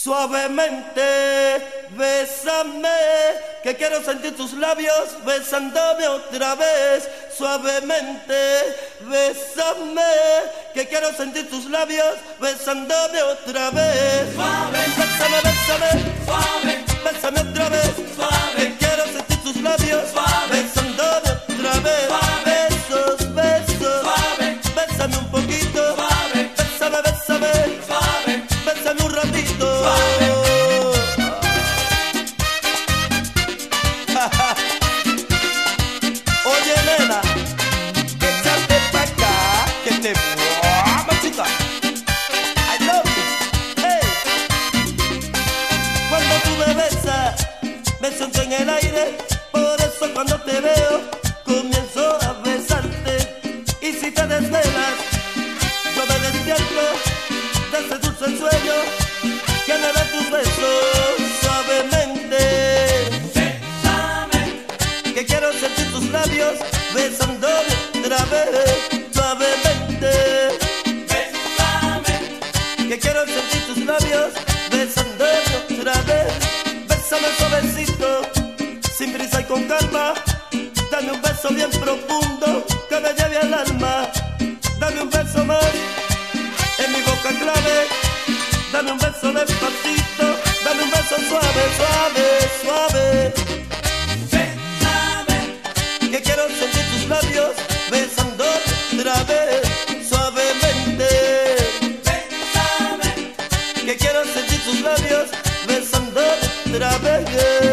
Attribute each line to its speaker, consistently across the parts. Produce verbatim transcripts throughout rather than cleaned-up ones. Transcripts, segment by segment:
Speaker 1: Suavemente, bésame, que quiero sentir tus labios besándome otra vez. Suavemente, bésame, que quiero sentir tus labios besándome otra vez.
Speaker 2: Suave,
Speaker 1: bésame, bésame,
Speaker 2: suave,
Speaker 1: bésame otra vez.
Speaker 2: Suave,
Speaker 1: que quiero sentir tus labios
Speaker 2: suave,
Speaker 1: besándome otra vez.
Speaker 2: Suave,
Speaker 1: besos, besos,
Speaker 2: suave,
Speaker 1: bésame un poquito.
Speaker 2: Suave,
Speaker 1: bésame, bésame,
Speaker 2: suave,
Speaker 1: bésame un ratito.
Speaker 2: Suave.
Speaker 1: Oye, nena, échate pa' acá, que te amo, chica. I love you, hey. Cuando tú me besas, me siento en el aire. Por eso cuando te veo, comienzo a besarte. Y si te desvelas, yo me despierto de ese dulce sueño que me da tus besos suavemente. Que quiero sentir tus labios besándome otra vez, suavemente.
Speaker 2: Bésame,
Speaker 1: Que quiero sentir tus labios besándome otra vez. Bésame suavecito, sin prisa y con calma. Dame un beso bien profundo que me lleve al alma. Dame un beso más en mi boca clave. Dame un beso despacito. Dame un beso suave, suave, suave. Que quiero sentir tus labios besando otra vez, suavemente.
Speaker 2: bésame,
Speaker 1: Que quiero sentir tus labios besando otra vez.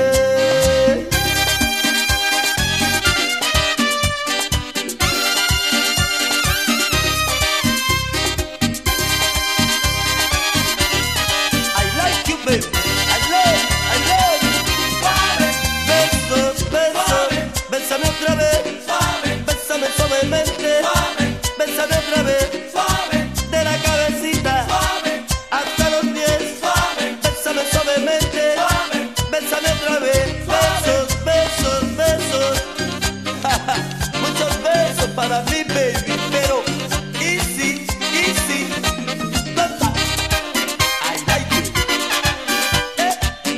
Speaker 1: I like you, baby. I love, I love you.
Speaker 2: suave,
Speaker 1: Besos, besos, bésame otra vez.
Speaker 2: suave,
Speaker 1: Bésame suavemente,
Speaker 2: suave,
Speaker 1: bésame otra vez.
Speaker 2: suave,
Speaker 1: De la cabecita
Speaker 2: suave,
Speaker 1: hasta los pies.
Speaker 2: suave,
Speaker 1: Bésame suavemente,
Speaker 2: suave,
Speaker 1: bésame otra vez. Besos, besos, besos. Muchos besos para mí, baby. Pero easy, easy. Basta. I like you. Eh.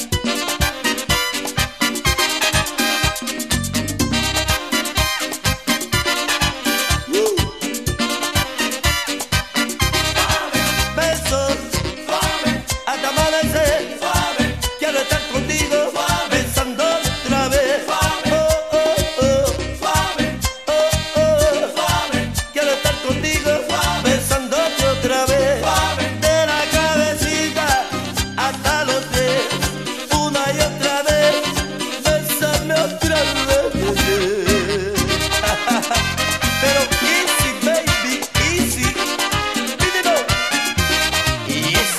Speaker 1: Woo. Besos
Speaker 2: suave,
Speaker 1: hasta amanecer.
Speaker 2: suave,
Speaker 1: Quiero estar contigo, besando otra vez.
Speaker 2: Suave.
Speaker 1: Oh, oh, oh,
Speaker 2: suave,
Speaker 1: oh, oh.
Speaker 2: suave,
Speaker 1: Quiero estar contigo, besándote otra vez.
Speaker 2: Suave.
Speaker 1: De la cabecita hasta los pies, una y otra vez. Bésame otra vez. Pero easy, baby, easy. Dímelo. Yes.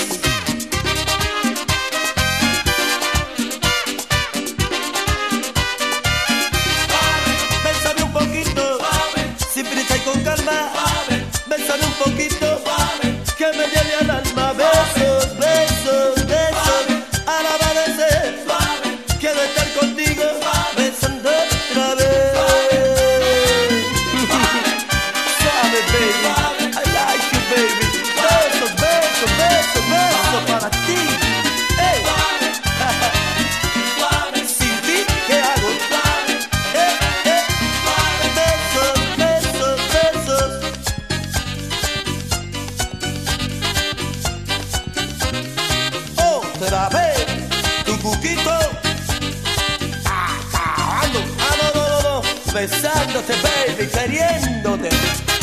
Speaker 1: Bésame un poquito,
Speaker 2: suave,
Speaker 1: sin prisa y con calma.
Speaker 2: suave,
Speaker 1: Bésame un poquito,
Speaker 2: suave,
Speaker 1: que me lleve al alma. Besos, besos, besos. Al amanecer,
Speaker 2: suave,
Speaker 1: quiero estar contigo, besando otra vez. Suave, baby. I like you, baby. Besos, besos, besos, besos para ti. Hey.
Speaker 2: suave,
Speaker 1: Sin ti, ¿qué hago?
Speaker 2: suave,
Speaker 1: Eh, eh. Besos, besos, besos. Otra vez, tu cuquito. Acabando. Ah, no, no, no, no. Besándote, baby, queriéndote.